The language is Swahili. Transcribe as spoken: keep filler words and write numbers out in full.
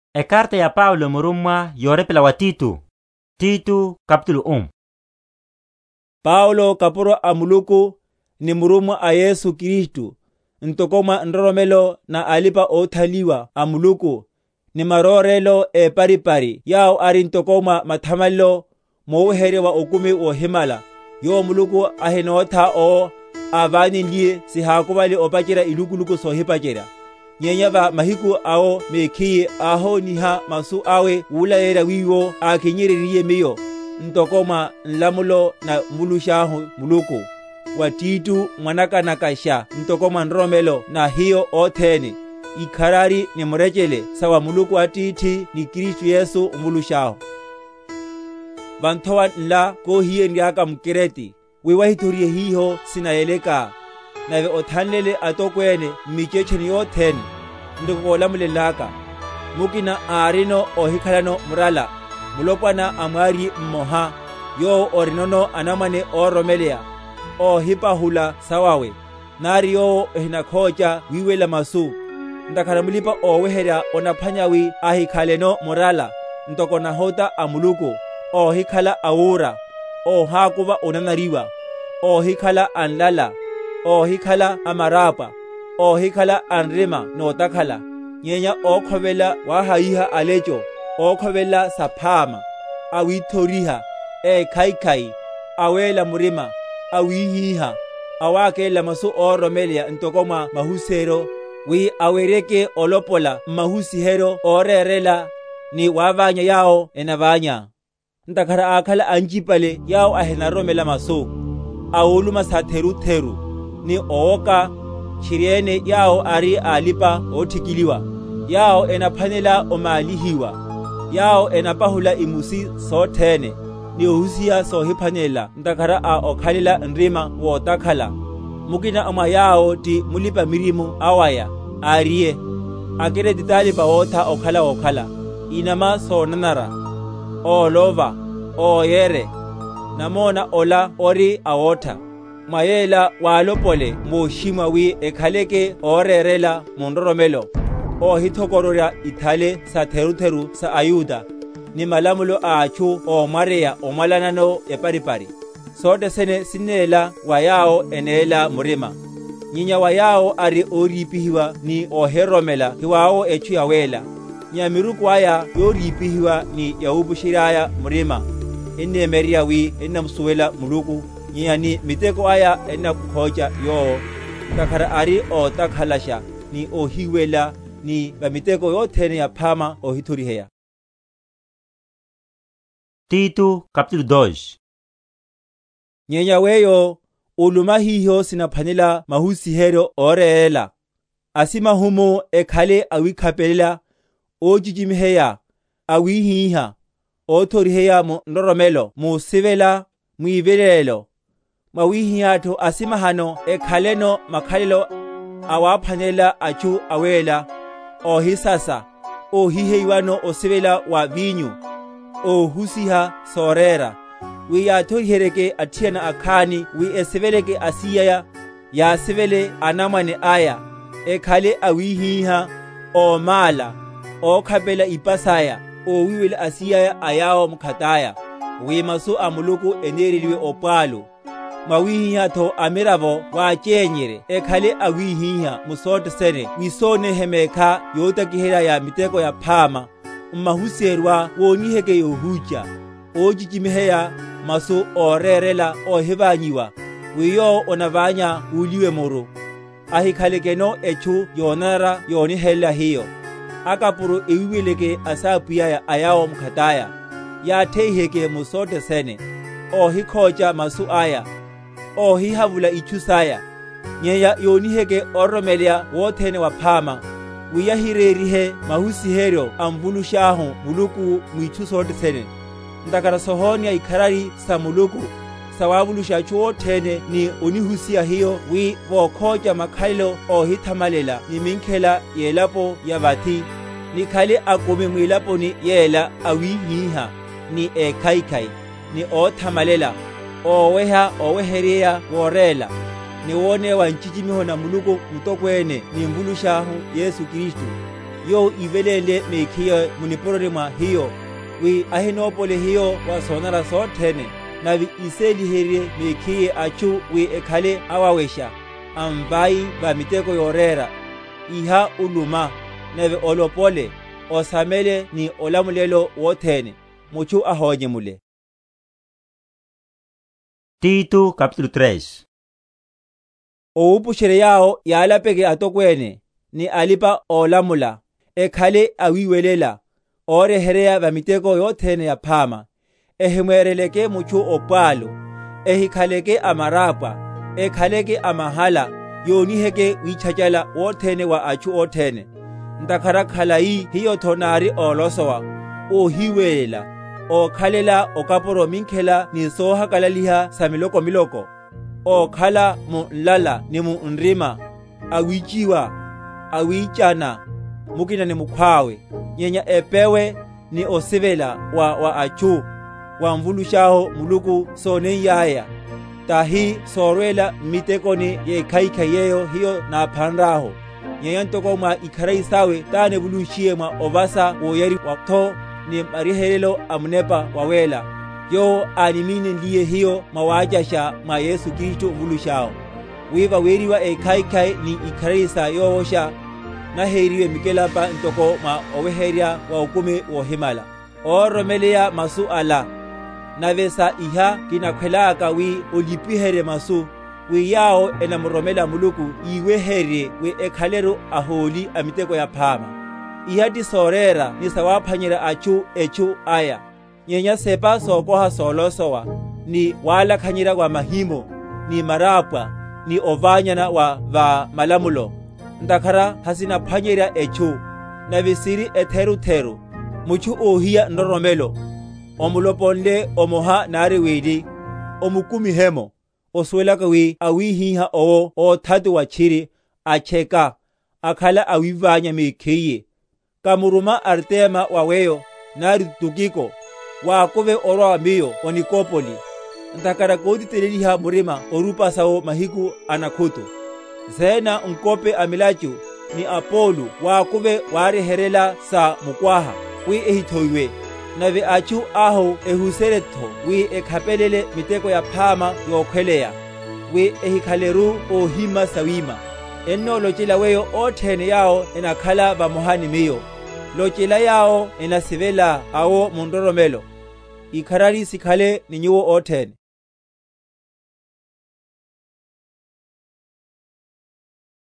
E carta ya Paulo murumwa yorepela wa Titu. Titu kapitulo um. Paulo kapuro amuluku ni murumwa a Yesu Kristu ntokoma nroromelo na alipa othaliwa amuluku ni marorelo e paripari yao ari ntokoma mathamallo mouhere wa okumi o himala yo muluku ahenotha o avaninlie sihakuvali opakera ilukuluku sohipakera nyenyava mahiku ao mekhiye aho niha masu awe wulayera wiwo akinyereriye miyo ntokoma nlamulo na mvulushahu muluku wa Titu mwanakanakasha ntokoma nromelo na hiyo othene ikharari ni murechele sawa muluku atithi ni Kristu Yesu mvulushahu vanthowa nla kohiye ndiaka mkireti wiwahithurie hiho sinayeleka nave othanlele atokwene mmichecheni yothene ndikokolamulelaka mukina aarino ohikhalano murala mulopwana amwari mmoha yo orinono anamane oromeleya ohipahula sawawe nari yo ehinakhocha wiwela masu ndakhala mulipa oweherya onaphanyawi ahikhaleno murala ntokona hota amuluku ohikhala awura ohakuva onanariwa ohikhala anlala ohikhala amarapa ohikhala anrima notakhala nyenya okhovela wahayiha alecho okhovela saphama awithoriha ekhaikhai awela murima awihiha awakela masu oromeleya ntokoma mahusero wi awereke olopola mahusihero orerela ni wavanya yao enavanya ntakhara akhala anjipale yao ahenaromela masu awuluma satheru-theru ni ooka chiriene yao ari alipa othikiliwa yao enaphanela omaalihiwa yao enapahula imusi sothene ni ohusiya sohiphanela ntakhara a okhalela nrima wootakhala mukina ama yao ti mulipa mirimu awaya ariye akere titalipa wootha okhala okhala inama soonanara oolova ooyere namona ola ori awotha mwayela waalopole muushimwa wi ekhaleke orerela munroromelo ohithokororya ithale sa theru-theru sa ayuda ni malamulo aachu omwareya omwalanano eparipari sote sene sinela wayao eneela murima nyinya wayao ari oripihiwa ni oheromela hiwao echu yawela nyamiruku aya yoripihiwa ni yawupushiraya murima enneemeriya wi ennamusuwela muluku nyinya ni miteko aya ennakukhocha yoo ntakhara ari otakhalasha ni ohiwela ni vamiteko yothene yaphama ohithoriheya. Titu kapitulo dos. Nyenya weyo uluma hiho sinaphanela mahusihero oreela asimahumo ekhale awikhapelela ojijimiheya awihiha othoriheya mu nroromelo musivela mwivelelo mawihiyatho asimahano ekhaleno makhalelo awaphanela achu awela ohisasa ohiheiwano osivela wa vinyu ohusiha sorera wi yathorihereke athiyana akhani wi esiveleke asiyaya yasivele anamwane aya ekhale awihiha omala okhapela ipasaya owiwele asiyaya ayao mkhataya wi masu amuluku enereliwe opwalo mwawihihatho amiravo waachenyere ekhale awihiha musote sene wisonehemekha yotakihela ya miteko ya phama mmahusierwa woniheke yohucha ojijimiheya masu orerela ohivanyiwa wiyo onavanya uliwe muru ahikhalekeno echu yonara yonihela hiyo akapuru iwiweleke asapuyaya ayao mkhataya yatheiheke musote sene ohikhocha masu aya ohihavula ichusaya nyeya yoniheke oromeleya wothene waphama wiyahirerihe mahusihero amvulushahu muluku mwichu sote sene ntakara sohonia ikharari sa muluku sawavulushachu wothene ni onihusiya hiyo wi vookhocha makhalelo ohithamalela ni minkhela yelapo yavathi nikhale akumi mwilaponi yela awihiha ni ekhaikhai ni othamalela oweha owehereya worela ni wone wanchichimiho na muluku mutokwene ni mvulushahu Yesu Kristu yo ivelele mekhiye munipororima hiyo wi ahinopole hiyo wa sonara sothene navi iseliherie mekhiye achu wi ekhale awawesha ambai va miteko yorera iha uluma neve olopole osamele ni olamulelo wothene muchu ahonye mule. Tito capítulo tres. Oupushere yao yalapeke atokwene ni alipa olamula ekhale awiwelela oreherea va miteko yothene ya phama ehimwereleke muchu opwalo ehikhaleke amarapa ekhaleke amahala yoniheke wichachala wothene wa achu othene ntakhara khalai hiyo thonari olosowa ohiwelela okhalela okaporo minkhela ni sohakalaliha sa miloko miloko okhala mu nlala ni mu nrima awichiwa awichana mukina ni mukhwawe nyenya epewe ni osivela wa wa achu wa mvulushaho muluku sone yaya tahi sorwela mitekoni ye khaikha yeyo hiyo na phanraho nyenya ntoko mwa ikharayisawe tane vulushie mwa ovasa woyeri waktho ni marihelelo amunepa wawela yo animine ndiye hiyo mawajasha mwa Yesu Kristo mvulushaho wiva weriwa ekhaikhai ni ikharayisa yowosha na heriwe mikelapa ntoko mwa oweheria wa ukume wohimala oromeleya masu ala navesa iha kinakhwelaka wi olipihere masu wi yao enamuromela muluku iweherie wi ekhaleru aholi amiteko ya phama ihati sorera ni sawaphanyira achu echu aya nyenya sepa sokoha solosowa ni walakhanyira kwa mahimo ni marapwa ni ovanyana wa va malamulo ndakhara hasina phanyira echu na visiri etheru theru muchu ohiya ndoromelo omuloponle omoha nari wili omukumihemo oswelaka wi awihiha owo othatu wa chiri acheka akhala awivanya mekhiye kamuruma Artema waweyo nari tukiko wakuve orwa miyo onikopoli ntakara koditeleliha murima orupasawo mahiku anakhutu zena unkope amilachu ni Apolu wakuve wareherela sa mukwaha wi ehithoiwe nave achu aho ehuseretho wi ekhapelele miteko ya phama yokhweleya wi ehikhaleru ohima sawima enno lochela weyo othene yao enakhala vamohani miyo lochela yao enasivela awo mundoromelo ikharari sikhale ni nyuwo othene.